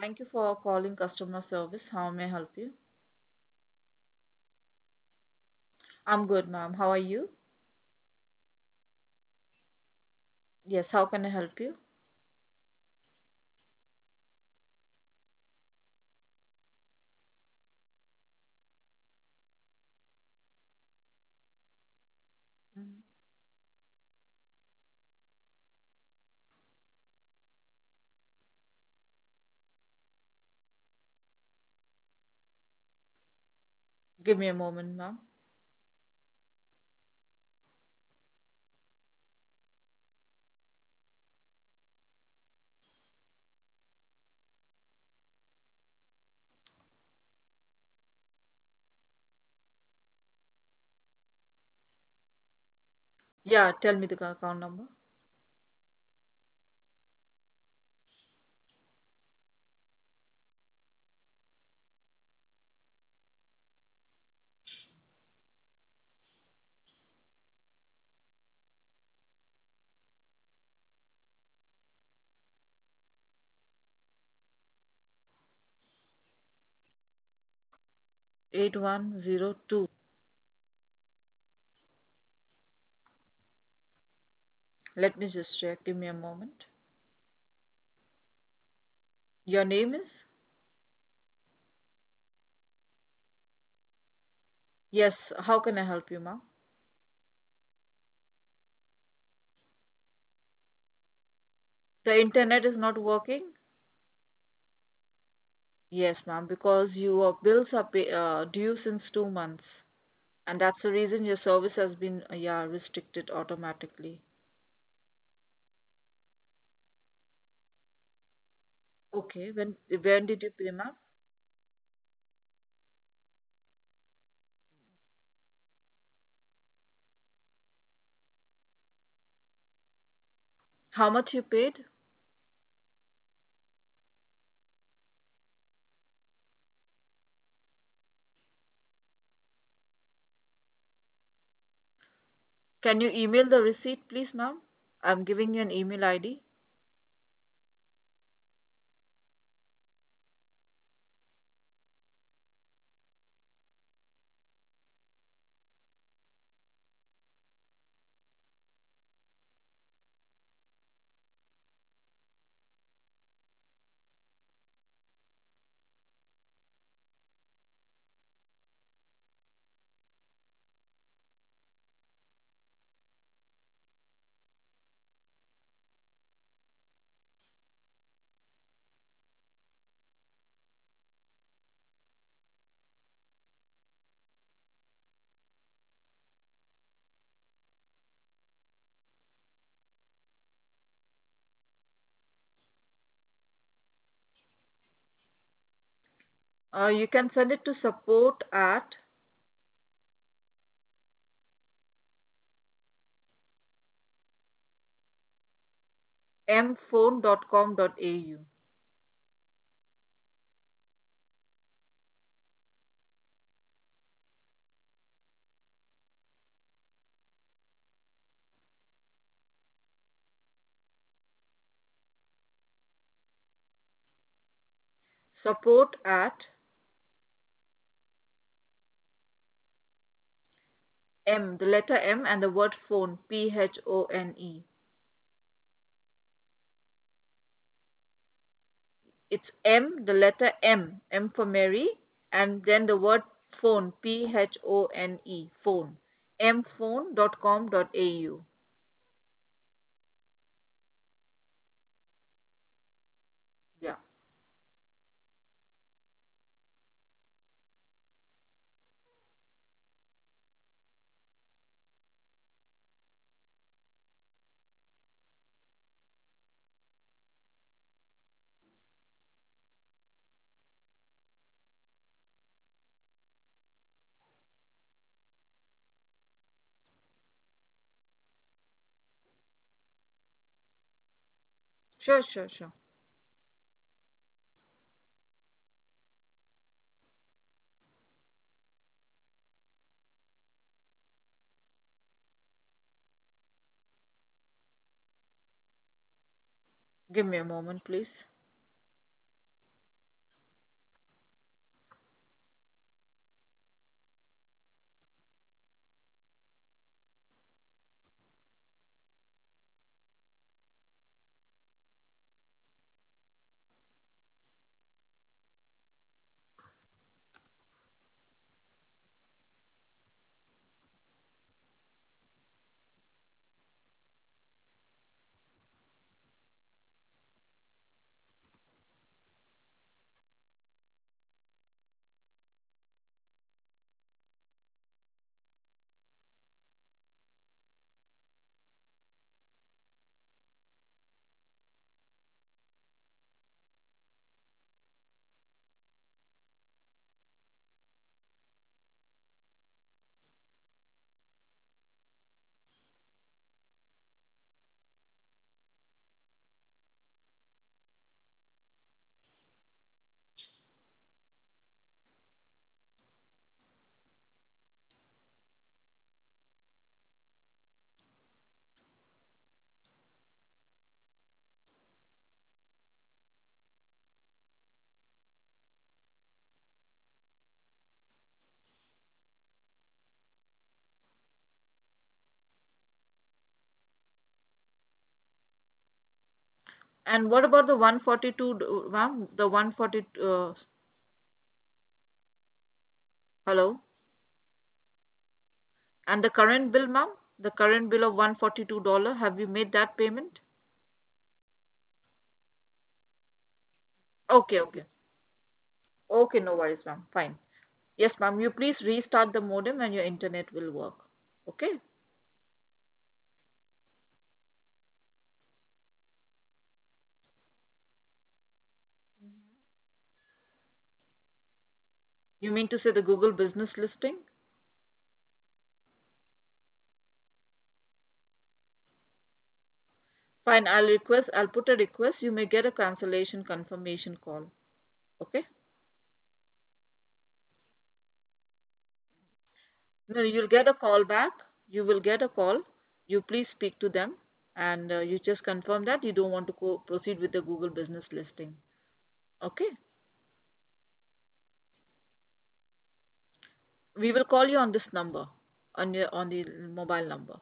Thank you for calling customer service. How may I help you? I'm good, ma'am. How are you? Yes, how can I help you? Mhm. Give me a moment, ma'am. Tell me the account number. 8102. Let me just check. Give me a moment. Your name is? Yes, how can I help you, ma'am? The internet is not working? Yes, ma'am, because your bills are due since 2 months. And that's the reason your service has been, restricted automatically. Okay, when did you pay, ma'am? How much you paid? Can you email the receipt, please, ma'am? I'm giving you an email ID. You can send it to support at mphone.com.au. Support at M, the letter M and the word phone, phone. It's M, the letter M, M for Mary, and then the word phone, phone, phone, mphone.com.au. Yeah, sure. Give me a moment, please. And what about the 142, ma'am? The 140, hello? And the current bill, ma'am? The current bill of $142, have you made that payment? Okay, okay. Okay, no worries, ma'am. Fine. Yes, ma'am. You please restart the modem and your internet will work. Okay? You mean to say the Google business listing? Fine, I'll put a request. You may get a cancellation confirmation call. Okay? No, you'll get a call back. You will get a call. You please speak to them and you just confirm that you don't want to proceed with the Google business listing. Okay? We will call you on this number, on the mobile number.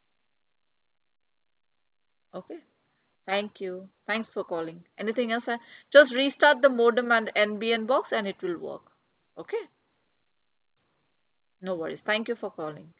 Okay? Thank you. Thanks for calling. Anything else? Just restart the modem and NBN box and it will work. Okay? No worries. Thank you for calling.